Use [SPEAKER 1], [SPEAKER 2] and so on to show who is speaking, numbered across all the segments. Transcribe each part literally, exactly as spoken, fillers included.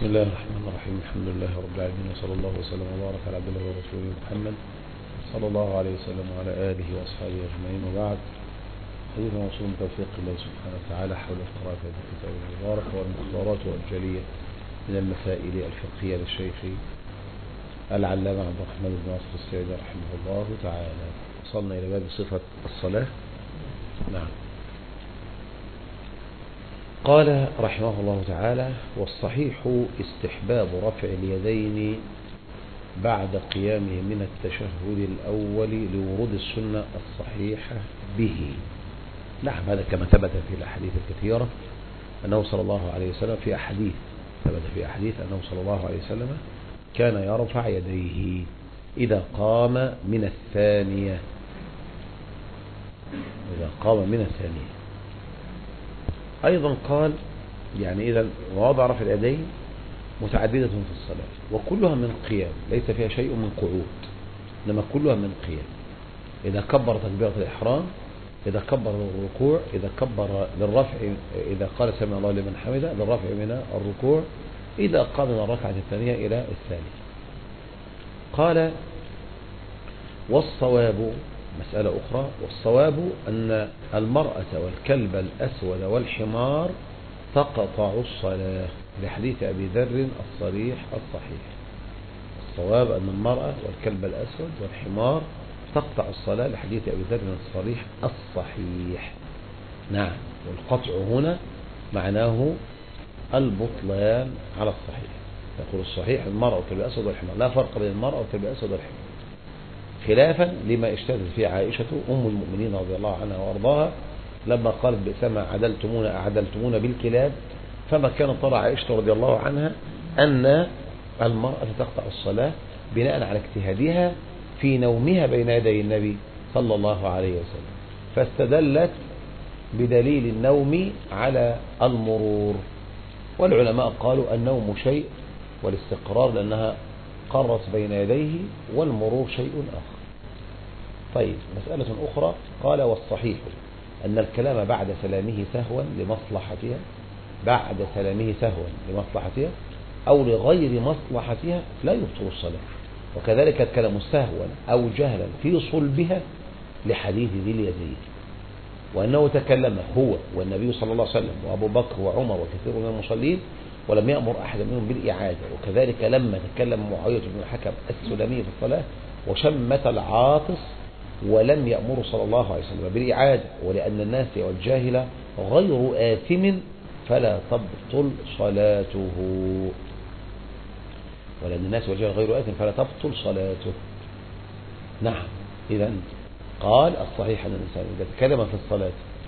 [SPEAKER 1] بسم الله الرحمن الرحيم. الحمد لله رب العالمين، وصلى الله وسلم وبارك على عبد الله ورسوله محمد صلى الله عليه وسلم وعلى آله وأصحابه أجمعين، وبعد. حديث موصول من توفيق الله سبحانه وتعالى حول قراءة هذا الكتاب المبارك والمختارات والجلية من المسائل الفقهية للشيخ العلامة عبد الرحمن بن ناصر السعدي رحمه الله تعالى. وصلنا إلى باب صفة الصلاة. نعم. قال رحمه الله تعالى: والصحيح استحباب رفع اليدين بعد قيامه من التشهد الأول لورود السنة الصحيحة به. نعم، هذا كما ثبت في الأحاديث الكثيرة أنه صلى الله عليه وسلم في أحاديث ثبت في أحاديث أنه صلى الله عليه وسلم كان يرفع يديه إذا قام من الثانية إذا قام من الثانية أيضا قال يعني إذا مواضع رفع اليدين متعددة في الصلاة، وكلها من قيام، ليس فيها شيء من قعود، إنما كلها من قيام. إذا كبر تكبيرة الإحرام، إذا كبر الركوع، إذا كبر للرفع، إذا قال سمع الله لمن حمده للرفع من الركوع، إذا قام من الركعة الثانية إلى الثانية. قال: والصواب مسألة أخرى، والصواب أن المرأة والكلب الأسود والحمار تقطع الصلاة، لحديث أبي ذر الصريح الصحيح. الصواب أن المرأة والكلب الأسود والحمار تقطع الصلاة، لحديث أبي ذر الصريح الصحيح. نعم، والقطع هنا معناه البطلان على الصحيح. يقول الصحيح المرأة والكلب الأسود والحمار، لا فرق بين المرأة والكلب الأسود والحمار، خلافا لما اشتدت فيه عائشة أم المؤمنين رضي الله عنها وأرضاها لما قالت: بئسما عدلتمون أعدلتمون بالكلاب. فما كان ترى عائشة رضي الله عنها أن المرأة تقطع الصلاة بناء على اجتهادها في نومها بين يدي النبي صلى الله عليه وسلم، فاستدلت بدليل النوم على المرور. والعلماء قالوا النوم شيء والاستقرار لأنها قرت بين يديه، والمرور شيء آخر. طيب، مسألة أخرى قال: والصحيح أن الكلام بعد سلامه سهوا لمصلحتها بعد سلامه سهوا لمصلحتها أو لغير مصلحتها لا يبطل الصلاة، وكذلك الكلام سهوا أو جهلا في صلبها لحديث ذي اليدين، وأنه تكلم هو والنبي صلى الله عليه وسلم وأبو بكر وعمر وكثير من المصلين ولم يأمر أحد منهم بالإعادة. وكذلك لما تكلم معاوية بن الحكم السلمي في الصلاة وشمت العاطس ولم يأمر صلى الله عليه وسلم بالإعادة، ولأن الناس والجاهل غير آثم فلا تبطل صلاته ولأن الناس والجاهل غير آثم فلا تبطل صلاته. نعم، إذن قال: الصحيح أن الإنسان إذا تكلم في الصلاة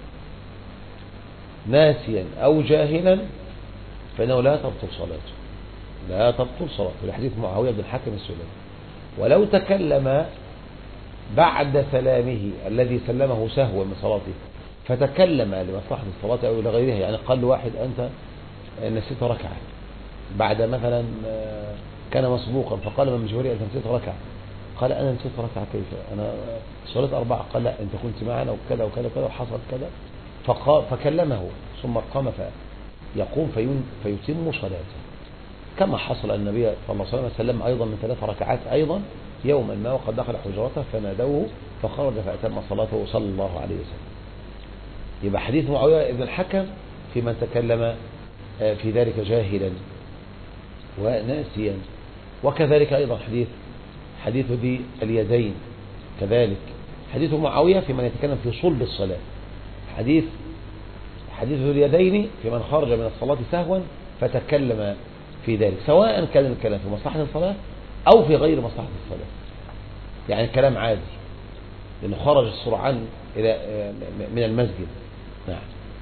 [SPEAKER 1] ناسيا أو جاهلا فإنه لا تبطل صلاته لا تبطل صلاته لحديث معاوية بن الحكم السلمي. ولو تكلم بعد سلامه الذي سلمه سهوا من صلاته فتكلم لمصلحة الصلاة أو لغيرها، يعني قال له واحد: أنت نسيت ركعة، بعد مثلا كان مسبوقا فقال من مجهوري: أنت نسيت ركعة. قال: أنا نسيت ركعة. كيف؟ أنا صلاة أربعة. قال: لا، أنت كنت معنا وكذا وكذا وكذا وحصل كذا. فكلمه ثم قام فيقوم فيتم صلاته، كما حصل النبي صلى الله عليه وسلم أيضا من ثلاث ركعات أيضا يوما ما، وقد دخل حجرته فنادوه فخرج فأتم صلاته صلى الله عليه وسلم. يبقى حديث معاوية بن الحكم في من تكلم في ذلك جاهلا وناسيا، وكذلك أيضا حديث حديث ذي اليدين، كذلك حديث معاوية في من يتكلم في صلب الصلاة، حديث حديث ذي اليدين في من خرج من الصلاة سهوا فتكلم في ذلك، سواء كان الكلام في مصلحة الصلاة أو في غير مصلحة الصلاة، يعني الكلام عادي لأنه خرج سرعان إلى من المسجد. نعم.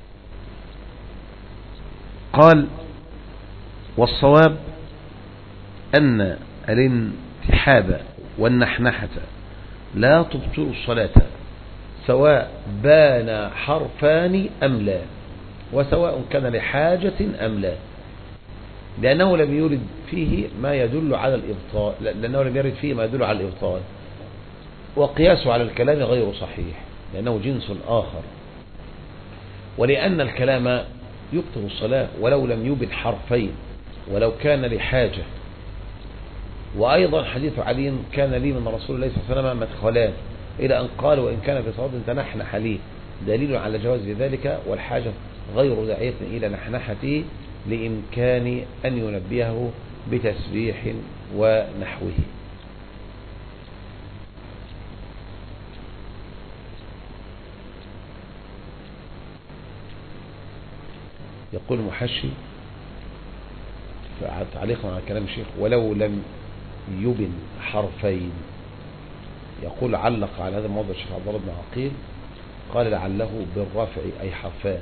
[SPEAKER 1] قال: والصواب أن الانتحاب والنحنحة لا تبطل الصلاة سواء بان حرفان أم لا، وسواء كان لحاجة أم لا، لأنه لم يرد فيه ما يدل على الإبطال لأنه لم يرد فيه ما يدل على الإبطال، وقياسه على الكلام غير صحيح لأنه جنس آخر، ولأن الكلام يبطل الصلاة ولو لم يبن حرفين ولو كان لحاجة. وأيضا حديث علي كان لي من رسول الله صلى الله عليه وسلم مدخلان، إلى أن قال وإن كان في صلاة تنحنح لي، دليل على جواز ذلك، والحاجة غير داعية إلى نحنحته لإمكان أن ينبهه بتسبيح ونحوه. يقول المحشي تعليقا على كلام الشيخ: ولو لم يبن حرفين. يقول علق على هذا الموضوع الشيخ عبد الله بن عقيل، قال لعله بالرفع أي حرفان.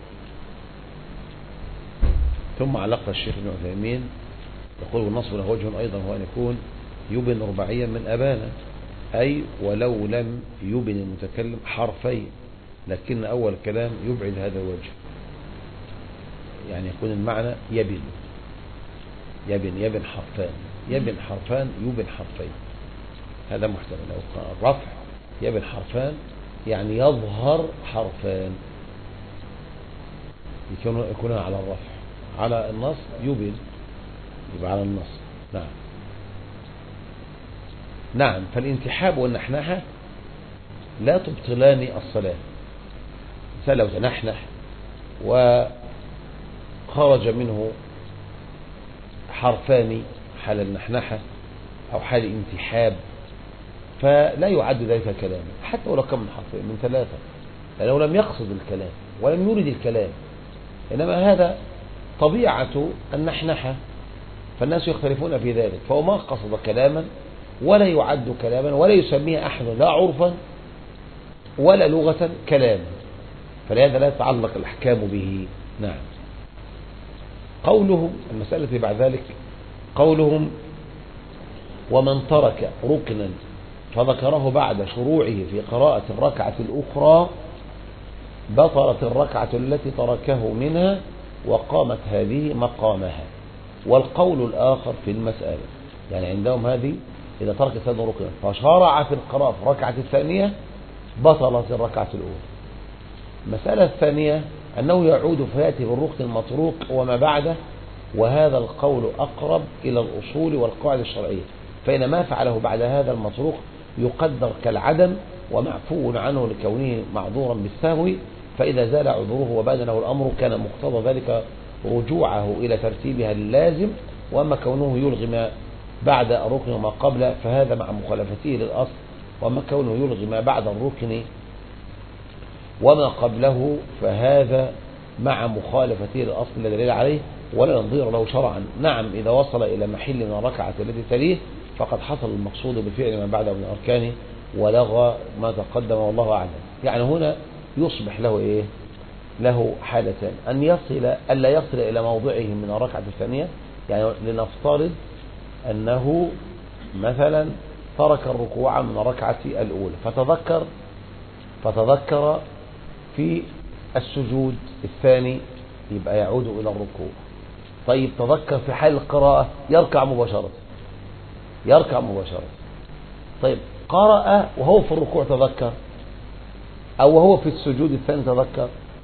[SPEAKER 1] ثم علق الشيخ ابن عثيمين يقول: والنصب له وجه أيضا هو أن يكون يبن رباعيا من أبانا، أي ولو لم يبن المتكلم حرفين، لكن أول كلام يبعد هذا الوجه، يعني يكون المعنى يبن يبن يبن حرفان يبن حرفان يبن حرفين، هذا محتمل. لو الرفع يبن حرفان يعني يظهر حرفان، يكون يكون على الرفع. على النص يبن يبقى على النص. نعم نعم فالانتحاب والنحنحة لا تبطلان الصلاة. مثلا لو تنحنح وخرج منه حرفان حال النحنحة أو حال انتحاب، فلا يعد ذلك كلاما، حتى ولو كان من حرفين من ثلاثة، لأنه لم يقصد الكلام ولم يرد الكلام، إنما هذا طبيعة النحنحة، فالناس يختلفون في ذلك، فهو ما قصد كلاما ولا يعد كلاما ولا يسميه أحد لا عرفا ولا لغة كلاما، فلهذا لا يتعلق الأحكام به. نعم. قولهم المسألة اللي بعد ذلك قولهم: ومن ترك ركنا فذكره بعد شروعه في قراءة الركعة الأخرى بطلت الركعة التي تركه منها وقامت هذه مقامها. والقول الآخر في المسألة، يعني عندهم هذه إذا ترك سنة ركنا فشرع في القراءة في الركعة الثانية بطلت الركعة الأولى. المسألة الثانية أنه يعود فيأتي بالركن المتروك وما بعده، وهذا القول أقرب إلى الأصول والقواعد الشرعية، فإن ما فعله بعد هذا المتروك يقدر كالعدم ومعفو عنه لكونه معذورا بالسهو، فإذا زال عذره وبان له الأمر كان مقتضى ذلك رجوعه إلى ترتيبها اللازم. وأما كونه يلغي ما بعد الركن وما قبله فهذا مع مخالفته للأصل، وأما كونه يلغي ما بعد الركن وما قبله فهذا مع مخالفته للأصل الذي دليل عليه ولا نظير له شرعا. نعم إذا وصل إلى محل من الركعة التي تليه فقد حصل المقصود بفعل ما بعده من أركانه ولغى ما تقدم والله أعلم. يعني هنا يصبح له إيه؟ له حالتان: أن يصل ألا يصل إلى موضعه من الركعة الثانية، يعني لنفترض أنه مثلا ترك الركوع من الركعة الأولى فتذكر فتذكر في السجود الثاني يبقى يعود إلى الركوع. طيب تذكر في حال القراءة يركع مباشرة يركع مباشرة طيب قرأ وهو في الركوع تذكر أو وهو في السجود الثاني تذكر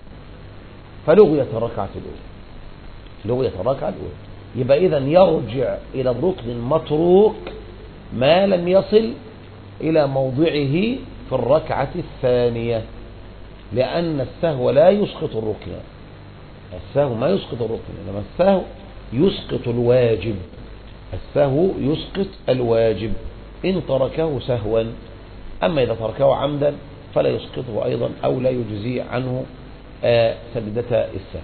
[SPEAKER 1] فلغيت الركعة الأولى لغيت الركعة الأولى يبقى إذن يرجع إلى الركن المتروك ما لم يصل إلى موضعه في الركعة الثانية، لأن السهو لا يسقط الركن. السهو ما يسقط الركن، إنما السهو يسقط الواجب. السهو يسقط الواجب إن تركه سهوا، أما إذا تركه عمدا فلا يسقطه أيضا أو لا يجزي عنه سجدة السهو.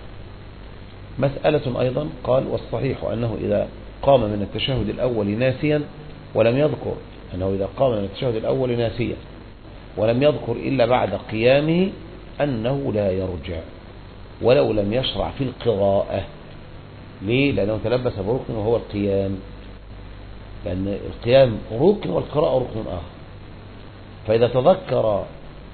[SPEAKER 1] مسألة أيضا قال: والصحيح أنه إذا قام من التشهد الأول ناسيا ولم يذكر أنه إذا قام من التشهد الأول ناسيا ولم يذكر إلا بعد قيامه أنه لا يرجع ولو لم يشرع في القراءة. ليه؟ لأنه تلبس بركن وهو القيام، لأن القيام ركن والقراءة ركن آخر. فإذا تذكر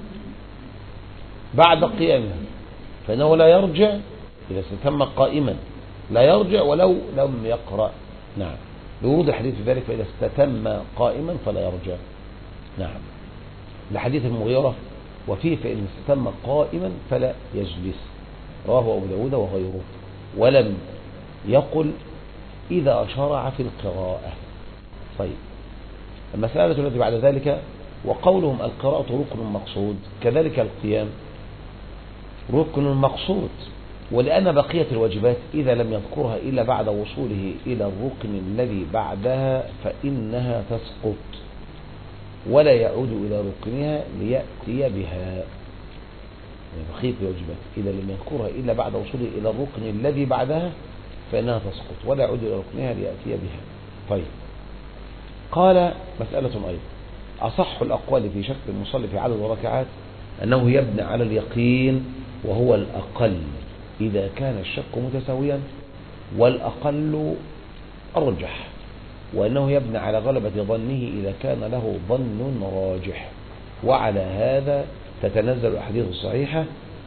[SPEAKER 1] بعد قيامه فإنه لا يرجع إذا استتم قائما، لا يرجع ولو لم يقرأ. نعم، لورود الحديث في ذلك: فإذا استتم قائما فلا يرجع. نعم، لحديث المغيرة وفيه: فإن استتم قائما فلا يجلس، رواه أبو داود وغيره. ولم يقل إذا شرع في القراءة. طيب المسألة التي بعد ذلك، وقولهم القراءة ركن مقصود، كذلك القيام ركن مقصود، ولأن بقية الواجبات إذا لم يذكرها إلا بعد وصوله إلى الركن الذي بعدها فإنها تسقط ولا يعود إلى ركنها ليأتي بها. يعني بقية الواجبات إذا لم يذكرها إلا بعد وصوله إلى الركن الذي بعدها فإنها تسقط ولا يعود إلى ركنها ليأتي بها. طيب قال مسألة أيضا، أصح الأقوال في شك المصلي في عدد الركعات أنه يبنى على اليقين وهو الأقل إذا كان الشك متساويا، والأقل أرجح، وأنه يبنى على غلبة ظنه إذا كان له ظن راجح. وعلى هذا تتنزل الأحاديث الصحيحة.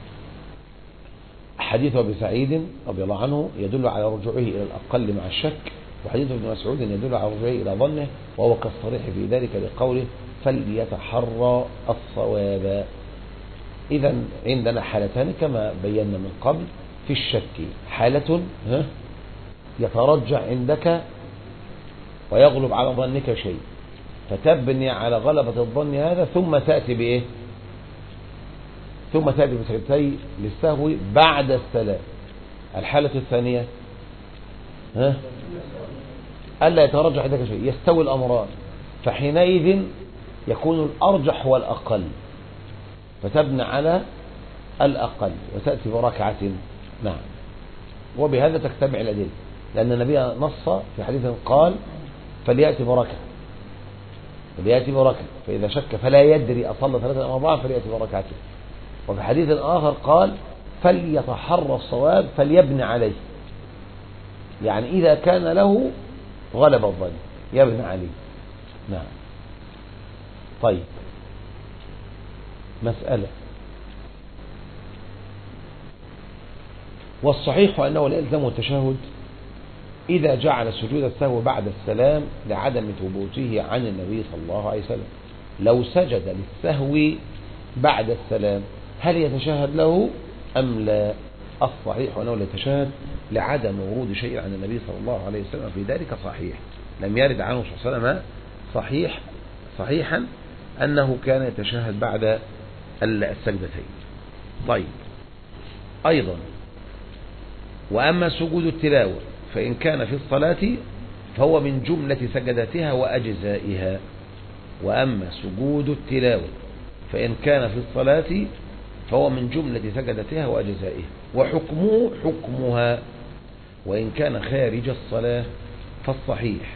[SPEAKER 1] حديث أبي سعيد رضي الله عنه يدل على رجوعه إلى الأقل مع الشك، وحديث ابن مسعود يدل على رجوعه إلى ظنه، وهو كالصريح في ذلك لقوله فليتحرى الصواب. إذا عندنا حالتان كما بينا من قبل في الشك، حالة يترجع عندك ويغلب على ظنك شيء فتبني على غلبة الظن هذا ثم تأتي بإيه؟ ثم تأتي بسجدتي للسهو بعد السلام. الحالة الثانية ها ألا يترجح عندك شيء، يستوي الأمران، فحينئذ يكون الأرجح والأقل فتبنى على الأقل وتأتي بركعة. نعم، وبهذا تجتمع الأدلة، لأن النبي نص في حديث قال فليأتي بركعة فليأتي بركعة فإذا شك فلا يدري أصلى ثلاثة أو أربعة فليأتي بركعته. وفي حديث آخر قال فليتحرى الصواب فليبني عليه، يعني إذا كان له غلب الظن يبني عليه. نعم. طيب مسألة، والصحيح أنه لا يلزمه التشهد إذا جعل سجود السهو بعد السلام لعدم ثبوته عن النبي صلى الله عليه وسلم. لو سجد للسهو بعد السلام هل يتشهد له أم لا؟ الصحيح أنه لا يتشهد لعدم ورود شيء عن النبي صلى الله عليه وسلم في ذلك صحيح، لم يرد عنه صلى الله عليه وسلم صحيح صحيحا أنه كان يتشهد بعد السجدتين. طيب أيضا، وأما سجود التلاوة فإن كان في الصلاة فهو من جملة سجداتها وأجزائها. وأما سجود التلاوة فإن كان في الصلاة فهو من جملة سجداتها وأجزائها، وحكمه حكمها وإن كان خارج الصلاة. فالصحيح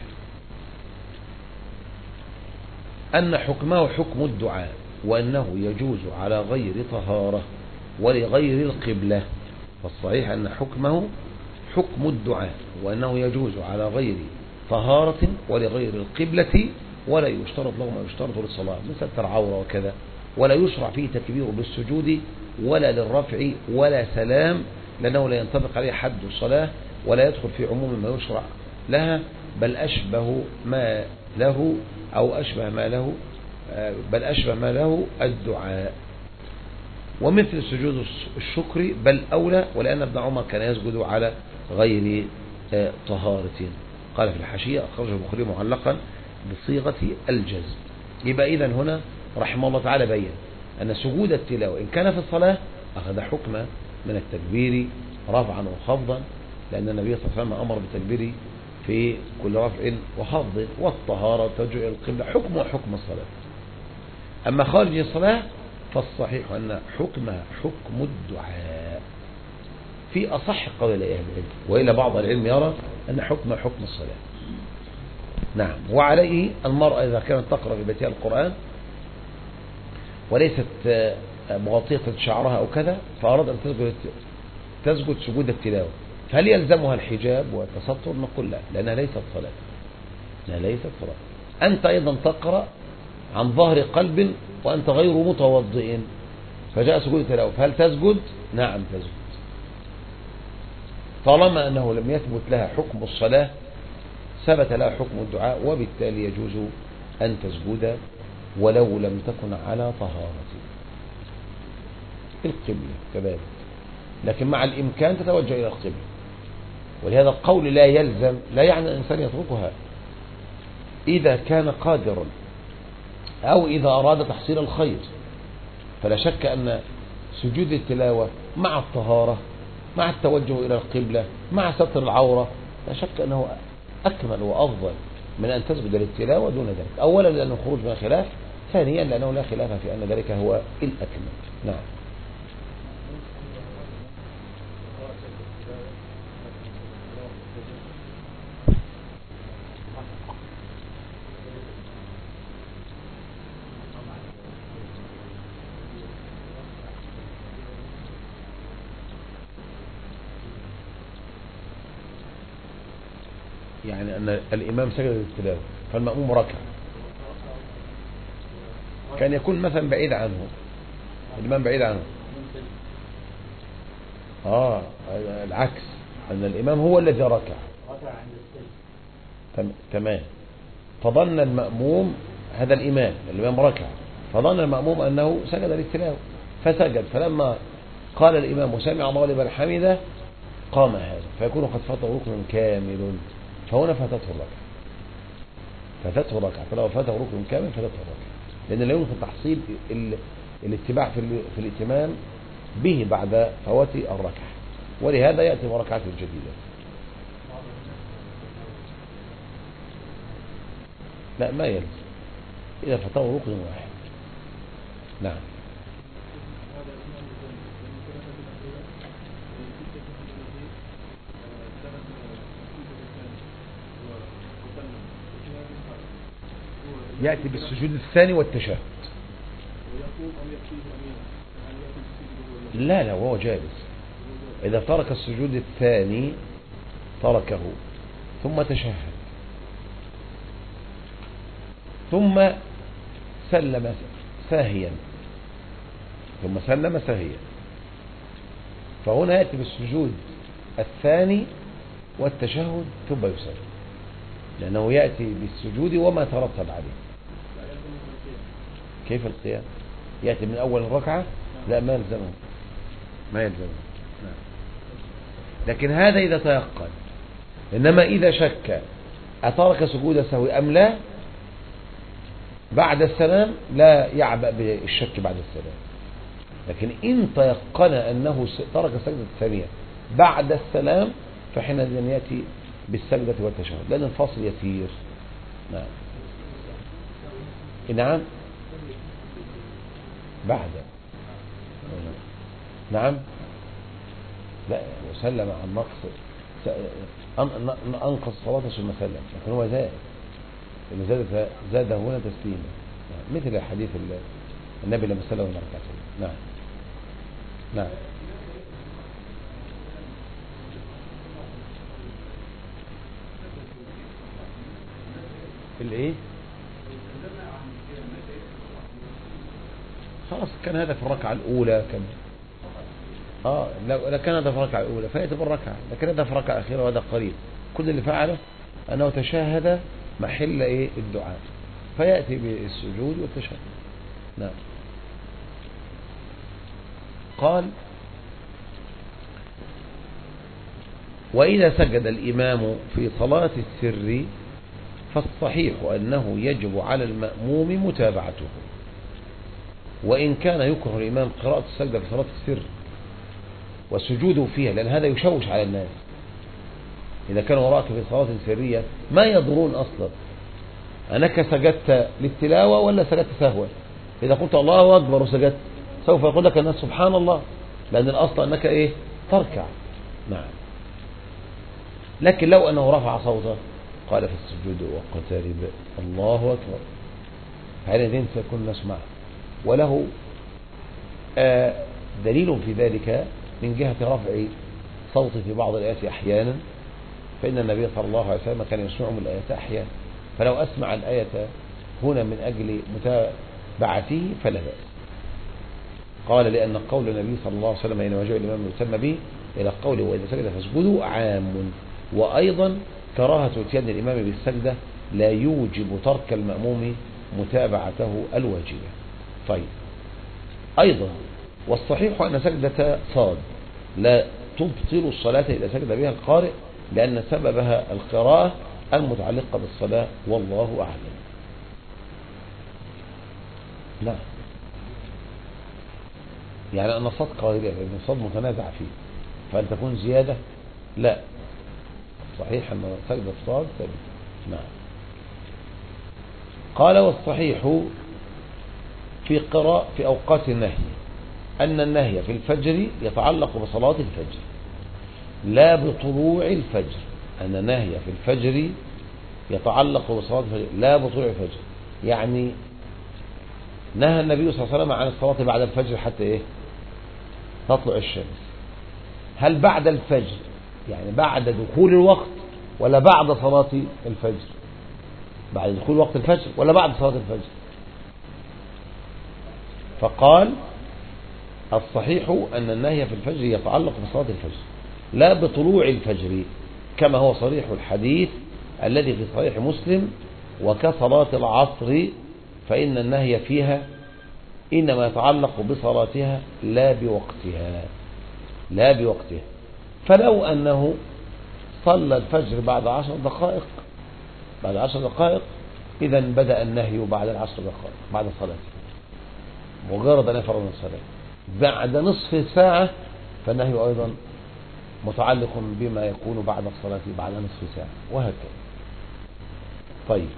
[SPEAKER 1] أن حكمه حكم الدعاء، وأنه يجوز على غير طهارة ولغير القبلة. فالصحيح أن حكمه حكم الدعاء، وأنه يجوز على غير طهارة ولغير القبلة، ولا يشترط له ما يشترط للصلاة مثل ستر عورة وكذا، ولا يشرع فيه تكبير بالسجود ولا للرفع ولا سلام، لأنه لا ينطبق عليه حد الصلاة ولا يدخل في عموم ما يشرع لها، بل أشبه ما له أو أشبه ما له بل أشبه ما له الدعاء. ومثل سجود الشكر بل أولى، ولأن ابن عمر كان يسجد على غير طهارة. قال في الحاشية أخرجه البخاري معلقا بصيغة الجزم. يبقى إذن هنا رحمه الله تعالى بين أن سجود التلاوة إن كان في الصلاة أخذ حكم من التكبير رفعا وخفضا، لأن النبي صلى الله عليه وسلم أمر بالتكبير في كل رفع وخفض، والطهارة ترجع إلى القبلة حكم وحكم الصلاة. أما خارج الصلاة فالصحيح أن حكمها حكم الدعاء في أصح قول أهل العلم، وإلى بعض العلم يرى أن حكمها حكم الصلاة. نعم. وعليه المرأة إذا كانت تقرأ في بيتها القرآن وليست مغطية شعرها أو كذا فأراد أن تسجد تسجد سجود التلاوة، فهل يلزمها الحجاب والتستر؟ نقول لا، لأنها ليست صلاة لأنها ليست صلاة. أنت أيضا تقرأ عن ظهر قلب وأنت غير متوضئ فجاء سجود التلاوة، فهل تسجد؟ نعم تسجد، طالما أنه لم يثبت لها حكم الصلاة ثبت لها حكم الدعاء، وبالتالي يجوز أن تسجد ولو لم تكن على طهارة. القبلة كذلك، لكن مع الإمكان تتوجه إلى القبلة. ولهذا القول لا يلزم لا يعني الإنسان يتركها إذا كان قادرا أو إذا أراد تحصيل الخير. فلا شك أن سجود التلاوة مع الطهارة مع التوجه إلى القبلة مع ستر العورة لا شك أنه أكمل وأفضل من أن تسجد للتلاوة دون ذلك. أولا لأنه خروج من الخلاف، ثانيا لأنه لا خلاف في أن ذلك هو الأكمل. نعم. يعني أن الإمام سجد للتلاوة فالمأموم ركع، كان يكون مثلا بعيد عنه، الإمام بعيد عنه. آه العكس، أن الإمام هو الذي ركع. تمام. فظن المأموم هذا الإمام الإمام ركع، فظن المأموم أنه سجد للتلاوة فسجد، فلما قال الإمام وسمع الله لمن حمده قام هذا، فيكون قد فاته ركن كامل، فهنا فاتته الركعة فاتته الركعة فلو فاته ركن كامل فاتته الركعة، لأن لا يمكن تحصيل الاتباع في في الائتمام به بعد فوات الركعة، ولهذا يأتي بركعات جديدة. لا ما يلزم إذا فاته ركن واحد. نعم. يأتي بالسجود الثاني والتشهد. لا لا وهو جالس، إذا ترك السجود الثاني تركه ثم تشهد ثم سلم ساهيا ثم سلم ساهيا، فهنا يأتي بالسجود الثاني والتشهد ثم يسلم، لأنه يأتي بالسجود وما ترتب عليه. كيف القيام؟ يأتي من أول الركعة؟ لا ما يلزمه ما يلزمه. لكن هذا إذا تيقن، إنما إذا شك أترك سجود سهو أم لا بعد السلام لا يعبأ بالشك بعد السلام. لكن إن تيقن أنه ترك السجدة الثانية بعد السلام فحينئذ يأتي بالسجدة والتشهد، لأن الفاصل يسير. نعم. نعم بعد. نعم لا وسلم عن نقص، أنقص صلاة ثم سلم، لكن هو زاد، إنه زاد زاد هنا تسليما، مثل حديث النبي لما سلم من ركعتين. نعم. نعم. الايه؟ خلاص كان هذا في الركعة الأولى، كان اه لو كان هذا في الركعة الأولى فيأتي بالركعة، لكن هذا في الركعة الأخيرة وهذا قريب. كل اللي فعله أنه تشاهد محل ايه الدعاء، فيأتي بالسجود والتشهد. نعم. قال: وإذا سجد الإمام في صلاة السر فالصحيح أنه يجب على المأموم متابعته، وإن كان يكره الإمام قراءة السجدة في صلاة السر والسجود فيها، لأن هذا يشوش على الناس. إذا كان وراك في صلاة سرية ما يضرون أصلا أنك سجدت للتلاوة ولا سجدت سهوا. إذا قلت الله أكبر وسجدت سوف يقول لك الناس سبحان الله، لأن الأصل أنك إيه تركع. نعم. لكن لو أنه رفع صوته قال في السجود واقترب الله أكبر، حينئذ سيكون الناس معه. وله آه دليل في ذلك من جهة رفع صوت في بعض الآيات أحيانا، فإن النبي صلى الله عليه وسلم كان يسمعهم الآيات أحيانا، فلو أسمع الآية هنا من أجل متابعته فلا بأس. قال: لأن قول النبي صلى الله عليه وسلم حين وجه الإمام يتم به إلى قوله وإذا سجد فاسجدوا عام، وأيضا كراهة اتيان الإمام بالسجدة لا يوجب ترك المأموم متابعته الواجبة. طيب، أيضا والصحيح أن سجدة صاد لا تبطل الصلاة إذا سجد بها القارئ لأن سببها القراءة المتعلقة بالصلاة، والله أعلم. لا يعني أن الصاد قاعدة، لأن الصاد متنازع فيه، فهل تكون زيادة؟ لا، صحيح أن سجد الصاد ثابت. نعم. قال والصحيح في قراءة في أوقات النهي أن النهي في الفجر يتعلق بصلاة الفجر لا بطلوع الفجر، أن النهي في الفجر يتعلق بصلاة الفجر لا بطلوع الفجر، يعني نهى النبي صلى الله عليه وسلم عن الصلاة بعد الفجر حتى إيه؟ تطلع الشمس. هل بعد الفجر يعني بعد دخول الوقت ولا بعد صلاة الفجر؟ بعد دخول وقت الفجر ولا بعد صلاة الفجر؟ فقال الصحيح أن النهي في الفجر يتعلق بصلاة الفجر لا بطلوع الفجر، كما هو صريح الحديث الذي في صحيح مسلم: وكصلاة العصر فإن النهي فيها إنما يتعلق بصلاتها لا بوقتها لا بوقتها. فلو أنه صلى الفجر بعد عشر دقائق بعد عشر دقائق إذا بدأ النهي بعد العشر دقائق بعد صلاته، مجرد أن يفرغ من الصلاة. بعد نصف ساعة فالنهي أيضا متعلق بما يكون بعد الصلاة بعد نصف ساعة، وهكذا. طيب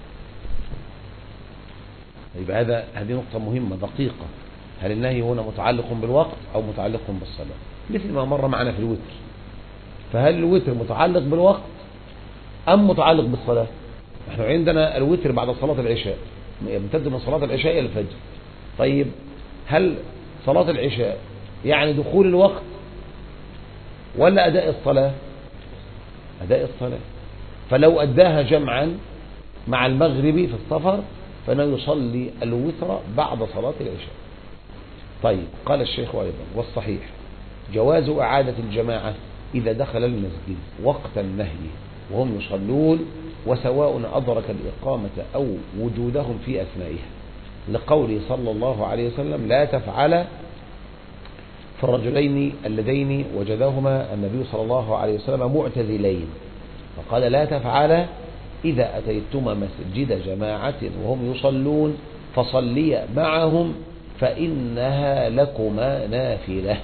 [SPEAKER 1] يبقى هذا هذه نقطة مهمة دقيقة، هل النهي هنا متعلق بالوقت أو متعلق بالصلاة؟ مثل ما مر معنا في الوتر، فهل الوتر متعلق بالوقت أم متعلق بالصلاة؟ نحن عندنا الوتر بعد صلاة العشاء، يمتد من صلاة العشاء إلى الفجر. طيب هل صلاة العشاء يعني دخول الوقت ولا أداء الصلاة؟ أداء الصلاة. فلو أداها جمعا مع المغرب في السفر فإنه يصلي الوتر بعد صلاة العشاء. طيب قال الشيخ أيضا والصحيح جواز إعادة الجماعة إذا دخل المسجد وقت النهي وهم يصلون، وسواء أدرك الإقامة أو وجودهم في أثنائها، لقوله صلى الله عليه وسلم: لا تفعل في الرجلين اللذين وجدهما النبي صلى الله عليه وسلم معتزلين، فقال: لا تفعل إذا أتيتما مسجد جماعة وهم يصلون فصليا معهم فإنها لكما نافلة.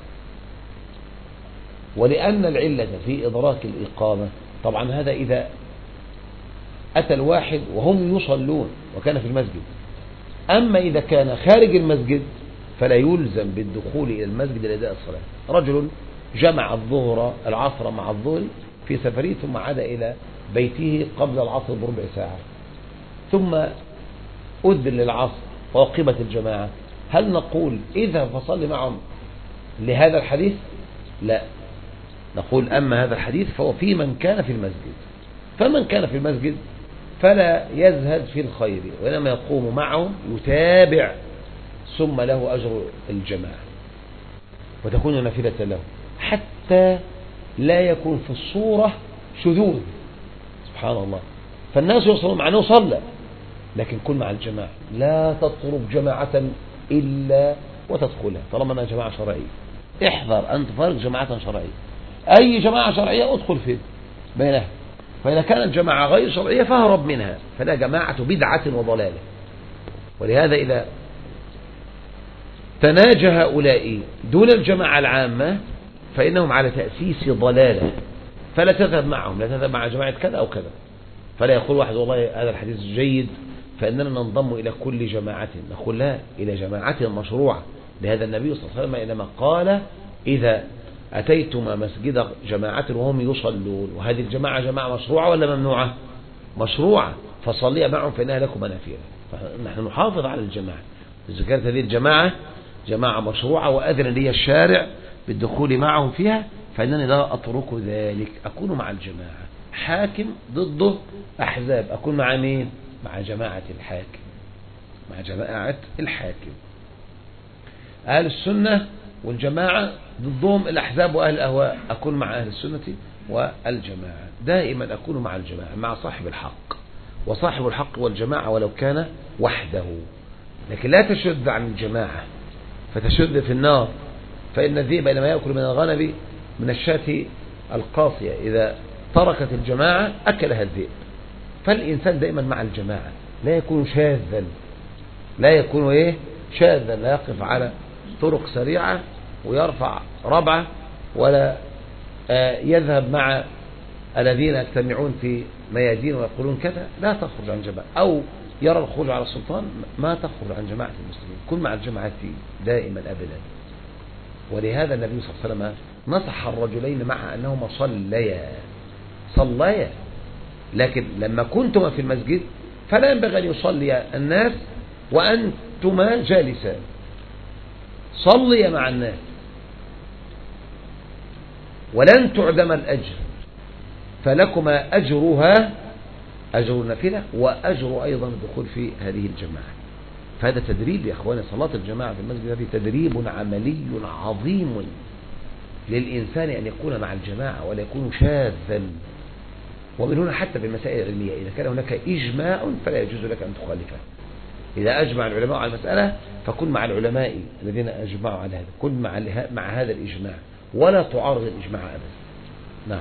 [SPEAKER 1] ولأن العلة في إدراك الإقامة، طبعا هذا إذا أتى الواحد وهم يصلون وكان في المسجد، أما إذا كان خارج المسجد فلا يلزم بالدخول إلى المسجد لأداء الصلاة. رجل جمع الظهر العصر مع الظهر في سفره ثم عاد إلى بيته قبل العصر بربع ساعة، ثم أذن للعصر وأقيمت الجماعة، هل نقول إذا فصل معهم لهذا الحديث؟ لا، نقول أما هذا الحديث فهو في من كان في المسجد، فمن كان في المسجد فلا يزهد في الخير وإنما يقوم معهم يتابع، ثم له أجر الجماعة وتكون نافلة له، حتى لا يكون في الصورة شذوذ. سبحان الله، فالناس يوصلون مع أنه صلى، لكن كن مع الجماعة، لا تترك جماعة إلا وتدخلها طالما أنها جماعة شرعية. احذر أن تفارق جماعة شرعية، أي جماعة شرعية أدخل فيه بينها، فإذا كانت جماعة غير شرعية فاهرب منها، فلا جماعة بدعة وضلالة. ولهذا إذا تناجى هؤلاء دون الجماعة العامة فإنهم على تأسيس ضلالة، فلا تذهب معهم، لا تذهب مع جماعة كذا أو كذا، فلا يقول واحد والله هذا الحديث جيد فإننا ننضم إلى كل جماعة، نقول لا، إلى جماعة مشروعة. لهذا النبي صلى الله عليه وسلم إنما قال: إذا أتيتما مسجد جماعة وهم يصلون، وهذه الجماعة جماعة مشروعة ولا ممنوعة؟ مشروعة، فصلي معهم فإنها لكم نافلة. فنحن نحافظ على الجماعة، إذا كانت هذه الجماعة جماعة مشروعة وأذن لي الشارع بالدخول معهم فيها فإنني لا أترك ذلك، أكون مع الجماعة. حاكم ضده أحزاب، أكون مع مين؟ مع جماعة الحاكم، مع جماعة الحاكم. أهل السنة والجماعة ضدهم الأحزاب وأهل الأهواء، أكون مع أهل السنة والجماعة، دائما أكون مع الجماعة، مع صاحب الحق، وصاحب الحق والجماعة ولو كان وحده. لكن لا تشذ عن الجماعة فتشذ في النار، فإن الذئب إنما يأكل من الغنم من الشاة القاصية إذا تركت الجماعة أكلها الذئب. فالإنسان دائما مع الجماعة، لا يكون شاذا، لا يكون إيه شاذا، لا يقف على طرق سريعة ويرفع ربعة، ولا يذهب مع الذين يجتمعون في ميادين ويقولون كذا. لا تخرج عن جماعة، أو يرى الخروج على السلطان، ما تخرج عن جماعة المسلمين، كن مع الجماعة دائما أبدا. ولهذا النبي صلى الله عليه وسلم نصح الرجلين مع أنهما صليا صليا لكن لما كنتما في المسجد فلا ينبغي أن يصلي الناس وأنتما جالسان، صلي مع الناس، ولن تعدم الأجر، فلكما أجرها أجر النافلة وأجر أيضا الدخول في هذه الجماعة. فهذا تدريب يا أخواني، صلاة الجماعة في المسجد هذه تدريب عملي عظيم للإنسان أن يكون مع الجماعة ولا يكون شاذا. ومن هنا حتى بالمسائل العلمية إذا كان هناك إجماع فلا يجوز لك أن تخالفه. إذا أجمع العلماء على المسألة فكن مع العلماء الذين أجمعوا على هذا، كن مع مع هذا الإجماع ولا تعارض الإجماع أبدا. نعم.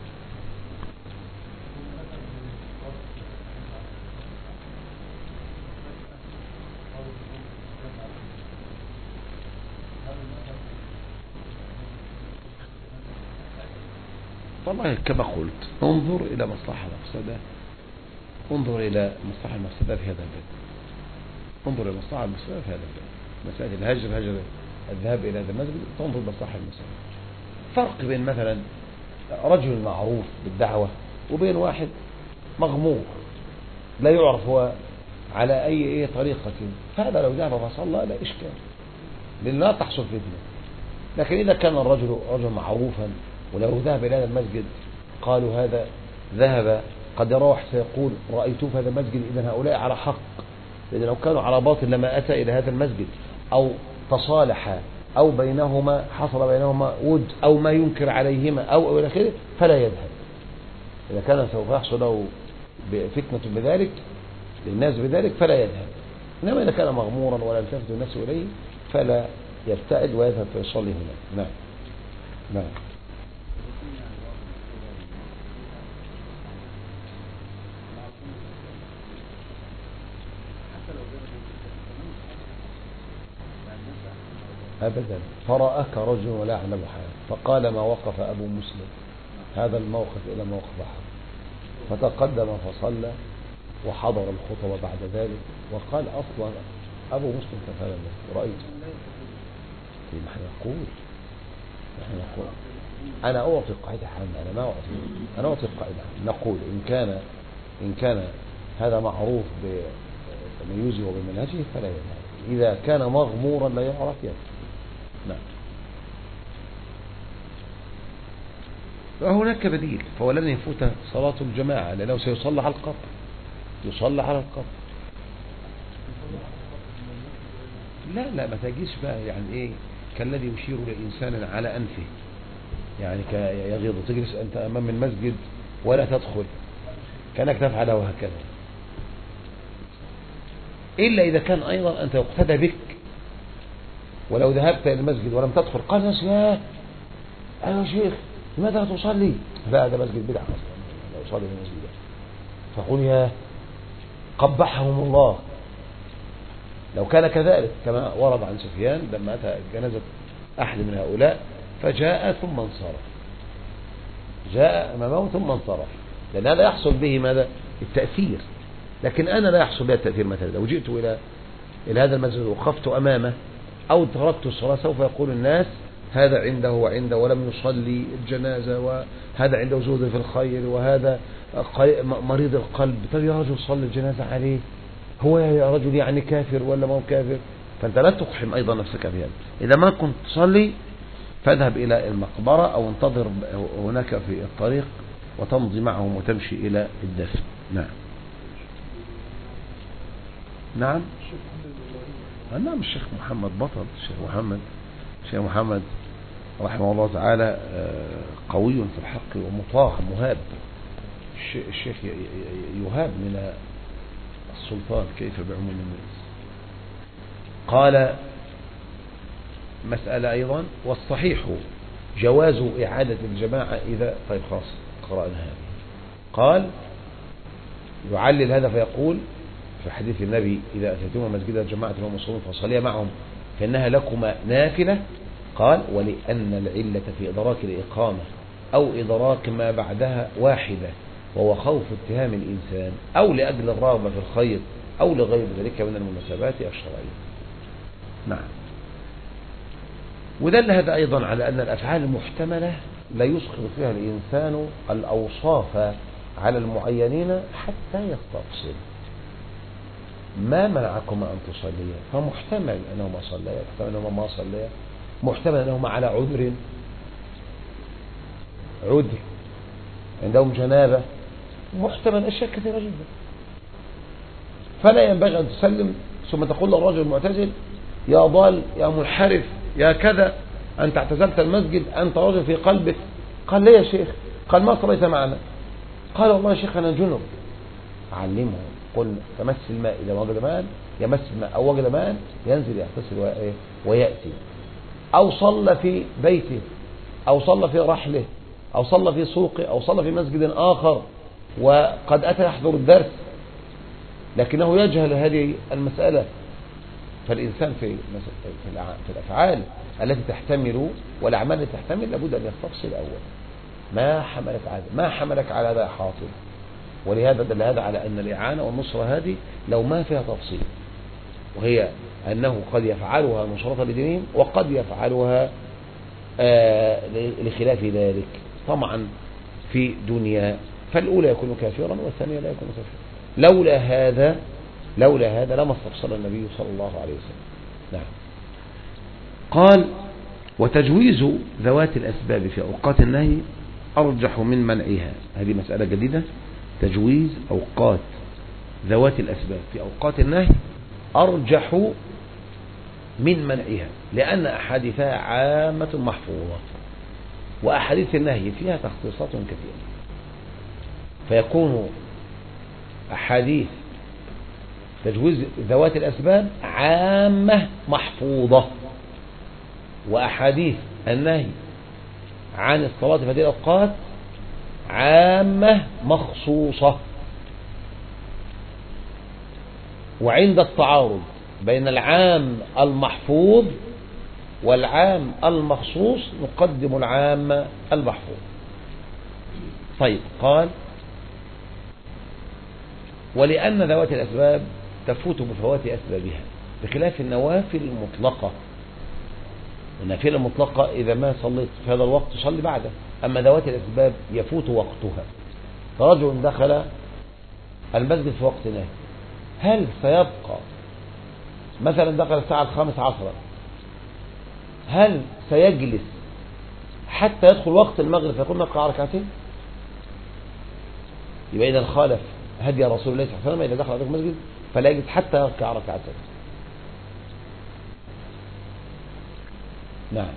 [SPEAKER 1] والله كما قلت انظر إلى مصلحة المفسدة، انظر إلى مصلحة المفسدة في هذا الباب، انظر إلى مصلحة المفسدة في هذا الباب. مسألة الهجر، هجر الذهاب إلى هذا المسجد، تنظر مصلحة المفسدة. فرق بين مثلا رجل معروف بالدعوة وبين واحد مغمور لا يعرف هو على أي أي طريقة، فهذا لو ذهب فصلى لا إشكال، لأن لا تحصل فتنة. لكن إذا كان الرجل رجل معروفا ولو ذهب إلى هذا المسجد قالوا هذا ذهب قد يروح سيقول رأيته في هذا المسجد، إذن هؤلاء على حق، لأن لو كانوا على باطل لما أتى إلى هذا المسجد، أو تصالحا أو بينهما حصل بينهما ود أو ما ينكر عليهما أو إلى آخره فلا يذهب. إذا كان سوف يحصل له فتنة بذلك للناس بذلك فلا يذهب. إنما إذا كان مغمورا ولا يلتفت الناس إليه فلا يبتعد ويذهب فيصلي هناك. نعم نعم. أبدا. فرأك رجل ولا يعلم حاله فقال ما وقف أبو مسلم هذا الموقف إلى موقف حق، فتقدم فصلى وحضر الخطبة بعد ذلك وقال أصلا أبو مسلم كفى المسجد رأيته. نحن نقول نحن نقول أنا أعطي قاعدة حامة، أنا ما أعطي أنا أعطي قاعدة. نقول إن كان إن كان هذا معروف بتميزه وبمنهجه فلا يذهب، إذا كان مغمورا لا يعرف يذهب. نعم. وهناك بديل، فهو لن يفوت صلاة الجماعة لأنه سيصلى على القبر، يصلى على القبر. لا لا ما تجيش بقى يعني إيه كالذي يشير لإنسان على أنفه، يعني يغيظ تجلس أنت أمام المسجد ولا تدخل كأنك تفعل وهكذا، إلا إذا كان أيضا أنت يقتدى بك، ولو ذهبت إلى المسجد ولم تدخل قال ناس يا أيها شيخ لماذا لا تصلي؟ لا هذا مسجد بدعة أصلا لا يصلي في المسجد، فقل يا قبحهم الله. لو كان كذلك كما ورد عن سفيان لما أتى جنازة أحد من هؤلاء فجاء ثم انصرف، جاء أمامه ثم انصرف، لأن هذا يحصل به ماذا؟ التأثير. لكن أنا لا يحصل بها التأثير. مثلا لو جئت إلى إلى هذا المسجد وقفت أمامه أو تركت الصلاة سوف يقول الناس هذا عنده وعنده ولم يصلي الجنازة، وهذا عنده زهد في الخير، وهذا مريض القلب، طب يا رجل صلي الجنازة عليه، هو يا رجل يعني كافر ولا ما هو كافر؟ فأنت لا تقحم أيضا نفسك بهذا. إذا ما كنت تصلي فاذهب إلى المقبرة أو انتظر هناك في الطريق وتمضي معهم وتمشي إلى الدفن. نعم نعم نعم. الشيخ محمد بطل، الشيخ محمد الشيخ محمد رحمه الله تعالى قوي في الحق ومطاع مهاب. الشيخ يهاب من السلطان كيف بعموم الناس. قال مسألة أيضا والصحيح جواز إعادة الجماعة إذا طيب خلاص قرأنا هذه. قال يعلل هذا فيقول في حديث النبي إذا أتيتم مسجد جماعة ومصلون فصليا معهم فإنها لكما نافلة. قال ولأن العلة في إدراك الإقامة أو إدراك ما بعدها واحدة، وهو خوف اتهام الإنسان أو لأجل الرغبة في الخير أو لغير ذلك من المناسبات الشرعية. نعم. ودل هذا أيضا على أن الأفعال المحتملة لا يسقط فيها الإنسان الأوصاف على المعينين حتى يستفصل. ما منعكما أن تصليا؟ فمحتمل أنهما صليا، محتمل أنهما ما صليا، محتمل أنهما على عذر عذر عندهم جنابة، محتمل أشياء كثيرة جدا. فلا ينبغي أن تسلم ثم تقول للرجل المعتزل يا ضال يا منحرف يا كذا أنت اعتزلت المسجد أنت رجل في قلبك. قال ليه يا شيخ؟ قال ما صليت معنا. قال والله يا شيخ أنا جنب. علمه قل تمس الماء إذا وجد ماء يمس الماء أو وجد ماء ينزل يغتسل ويأتي. أو صلى في بيته أو صلى في رحله أو صلى في سوقه أو صلى في مسجد آخر وقد أتى يحضر الدرس لكنه يجهل هذه المسألة. فالإنسان في في الأفعال التي تحتمل والأعمال التي تحتمل لابد أن يستفصل أول ما حملك على ما حملك على هذا حاصل. ولهذا دل هذا على أن الإعانة والنصرة هذه لو ما فيها تفصيل، وهي أنه قد يفعلها نصرة لدينهم وقد يفعلها آه لخلاف ذلك طمعا في دنيا، فالأولى يكون كافرا والثانية لا يكون كافرا. لولا هذا لولا هذا لما استفصل النبي صلى الله عليه وسلم. نعم. قال وتجويز ذوات الأسباب في أوقات النهي أرجح من منعها. هذه مسألة جديدة. تجويز أوقات ذوات الأسباب في أوقات النهي أرجح من منعها، لأن أحاديثها عامة محفوظة وأحاديث النهي فيها تخصيصات كثيرة، فيكون أحاديث تجويز ذوات الأسباب عامة محفوظة، وأحاديث النهي عن الصلاة في هذه الأوقات عامة مخصوصة. وعند التعارض بين العام المحفوظ والعام المخصوص نقدم العام المحفوظ. طيب قال ولأن ذوات الأسباب تفوت بفوات أسبابها بخلاف النوافل المطلقة. النافلة المطلقة إذا ما صليت في هذا الوقت صلي بعده، أما ذوات الأسباب يفوت وقتها. رجل دخل المسجد في وقت نهي، هل سيبقى مثلا دخل الساعة الخامسة عصرا، هل سيجلس حتى يدخل وقت المغرب فيكون نقرأ ركعتين؟ يبقى إذا خالف هدي رسول الله صلى الله عليه وسلم إذا دخل على المسجد فلا يجلس حتى يركع ركعتين. نعم.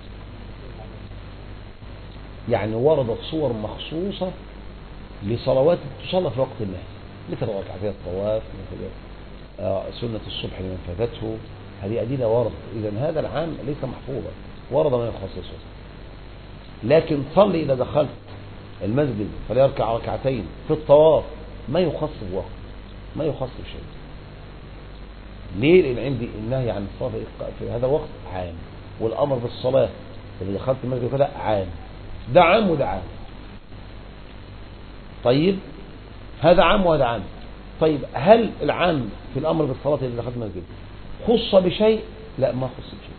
[SPEAKER 1] يعني وردت صور مخصوصة لصلوات تصلى في وقت النهي مثل ركعتي الطواف، مثل آه سنة الصبح لمن فاتته. هذه أدلة وردت. إذن هذا العام ليس محفوظا، ورد ما يخصصه. لكن صلي إذا دخلت المسجد فليركع ركعتين في الطواف ما يخص وقت، ما يخص شيء. ليه؟ لأن عندي النهي عن الصلاة في هذا الوقت عام، والأمر بالصلاة إذا دخلت المسجد كذا عام. ده عام وده عام. طيب هذا عام وهذا عام. طيب هل العام في الأمر بالصلاة إذا دخلت المسجد خص بشيء؟ لا، ما خص بشيء.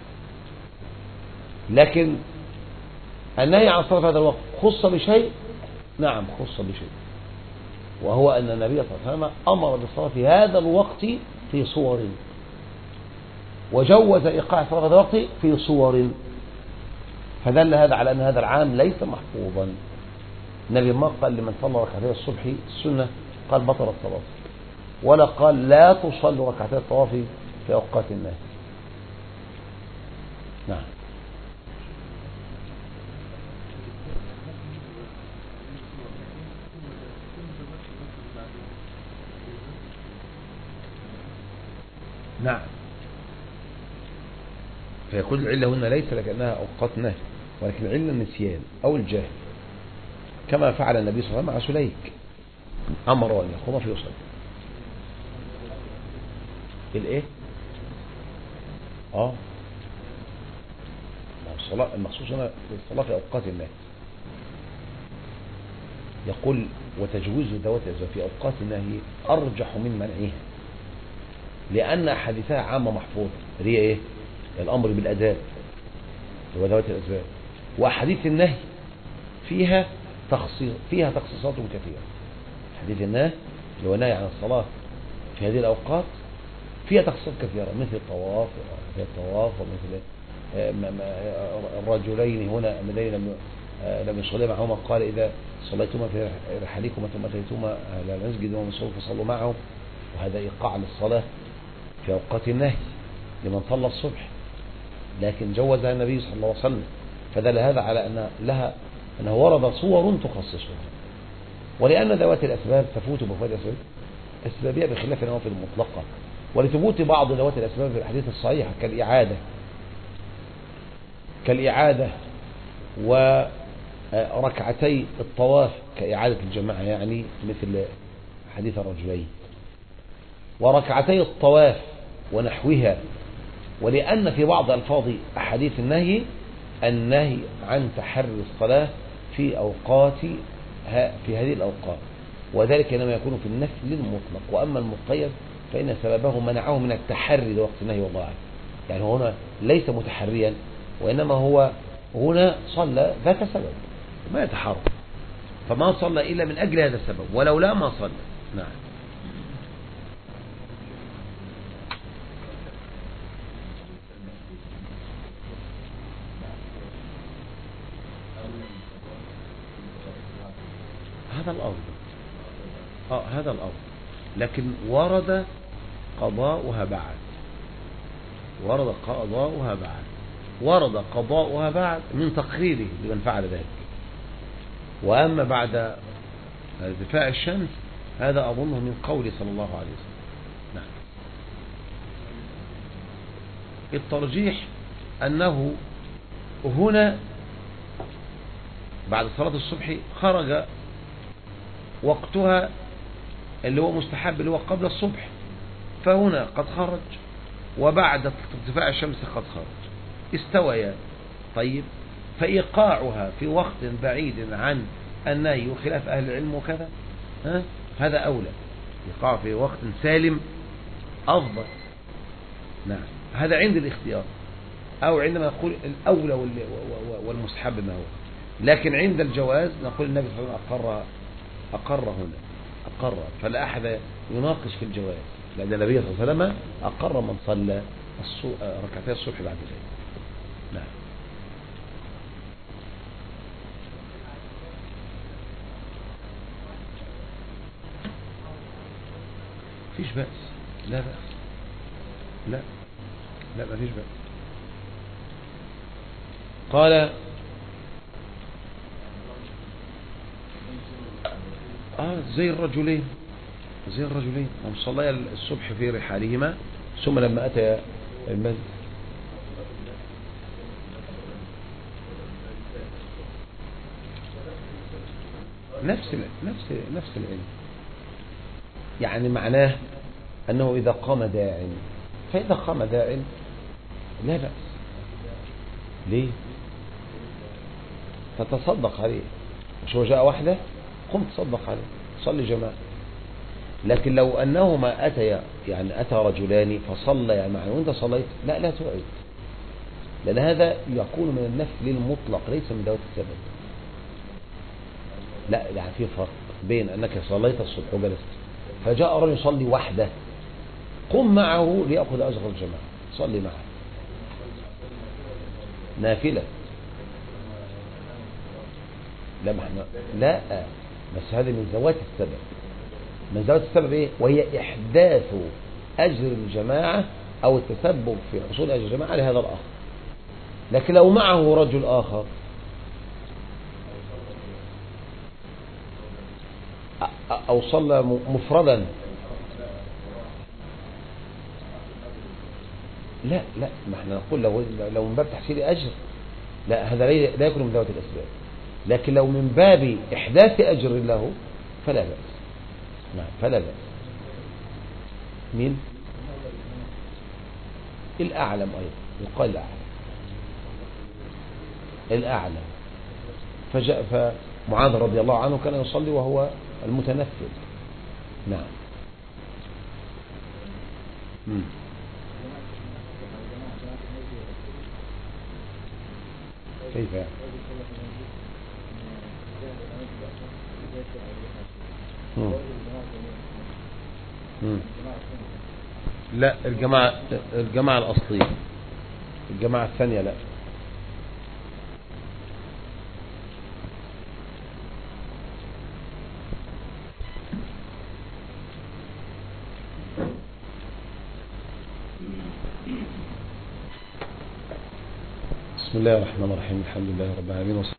[SPEAKER 1] لكن النهي عن الصلاة في هذا الوقت خص بشيء؟ نعم خص بشيء، وهو أن النبي صلى الله عليه وسلم أمر بالصلاة في هذا الوقت في صور، وجوز إيقاع الصلاة في هذا الوقت في صور، فدل هذا على أن هذا العام ليس محفوظا. النبي ما قال لمن صلى ركعتي الصبح السنة قال بطلت الصلاة، ولا قال لا تصلي ركعتي الطواف في أوقات الناس. نعم. نعم. فيكون العلة هنا ليس لكنها أوقات نهي، ولكن العلة النسيان أو الجهل، كما فعل النبي صلى الله عليه وسلم مع سليك، أمر أن يقوم في يصلي. الإيه؟ آه الصلاة المخصوص هنا الصلاة في أوقات النهي. يقول وتجويز ذوات الأسباب في أوقات النهي أرجح من منعها، لأن أحاديثها عامة محفوظة، هي إيه؟ الأمر بالأداء هو ذوات الأسباب، وأحاديث النهي فيها تخصيص فيها تخصيصات كثيرة. حديث النهي اللي هو نهي عن الصلاة في هذه الأوقات فيها تخصيصات كثيرة، مثل الطواف مثل الطواف ومثل الرجلين هنا اللذين لم لم يصلي معهما قال إذا صليتما في رحالكما ثم أتيتما إلى المسجد وهم يصلون فصلوا معهم، وهذا إيقاع للصلاة في أوقات النهي لمن صلى الصبح، لكن جوزها النبي صلى الله عليه وسلم، فدل هذا على أن لها أنه ورد صور تخصصها، ولأن ذوات الأسباب تفوت بفوات الأسباب الأسبابية بخلاف النوافل المطلقة، ولثبوت بعض ذوات الأسباب في الحديث الصحيح كالإعادة كالإعادة وركعتي الطواف كإعادة الجماعة، يعني مثل حديث الرجلين، وركعتي الطواف ونحوها. ولأن في بعض ألفاظ أحاديث النهي النهي عن تحري الصلاة في أوقات في هذه الأوقات، وذلك إنما يكون في النفل المطلق، وأما المقيد فإن سببه منعه من التحري لوقت النهي والله، يعني هنا ليس متحريا، وإنما هو هنا صلى ذات سبب ما يتحرى، فما صلى إلا من أجل هذا السبب، ولو لا ما صلى. نعم. هذا الأرض آه هذا الأرض لكن ورد قضاؤها بعد ورد قضاؤها بعد ورد قضاؤها بعد من تقريره لمن فعل ذلك. وأما بعد ارتفاع الشمس هذا أظنه من قوله صلى الله عليه وسلم. نعم. الترجيح أنه هنا بعد صلاة الصبح خرج وقتها اللي هو مستحب اللي هو قبل الصبح، فهنا قد خرج، وبعد ارتفاع الشمس قد خرج، استويا. طيب، فإيقاعها في وقت بعيد عن النهي وخلاف أهل العلم وكذا ها هذا أولى، إيقاع في وقت سالم أفضل. نعم، هذا عند الاختيار، أو عندما نقول الأولى والمستحب ما هو، لكن عند الجواز نقول النبي صلى الله عليه وسلم أقر أقر هنا أقر، فلا أحد يناقش في الجواز، لأن النبي صلى الله عليه وسلم أقر من صلى ركعتي الصبح بعد ذلك. نعم. فيش بأس، لا بأس، لا لا ما فيش بأس. قال آه زي الرجلين زي الرجلين هم صليا الصبح في رحالهما ثم لما أتى المسجد نفس نفس نفس العلم، يعني معناه أنه إذا قام داع، فإذا قام داع لا بأس. ليه؟ تتصدق عليه، مش هو جاء وحده قم تصدق عليه، صلي جماعة. لكن لو أنهما أتيا، يعني أتى رجلان فصليا معا وأنت صليت، لا لا تعيد، لأن هذا يكون من النفل المطلق ليس من ذوات السبب. لا، يعني في فرق بين أنك صليت الصبح وجلست فجاء رجل يصلي وحده، قم معه ليأخذ أجر الجماعة، صلي معه نافلة. لا محنا لا بس هذه من ذوات السبب. من ذوات السبب ايه؟ وهي احداث اجر الجماعة او التسبب في حصول اجر الجماعة لهذا الاخر. لكن لو معه رجل اخر او صلى مفردا، لا لا ما احنا نقول لو لو من باب تحصيل اجر لا، هذا لا يكون من ذوات الأسباب. لكن لو من باب إحداث أجر له فلا بأس. نعم فلا بأس. مين؟ الأعلم أيضا، يقال الأعلم الأعلم. فجاء فمعاذ رضي الله عنه كان يصلي وهو المتنفل. نعم. مم. كيف يعني؟ مم. مم. لا، الجماعة الجماعة الأصلية، الجماعة الثانية لا. بسم الله الرحمن الرحيم، الحمد لله رب العالمين.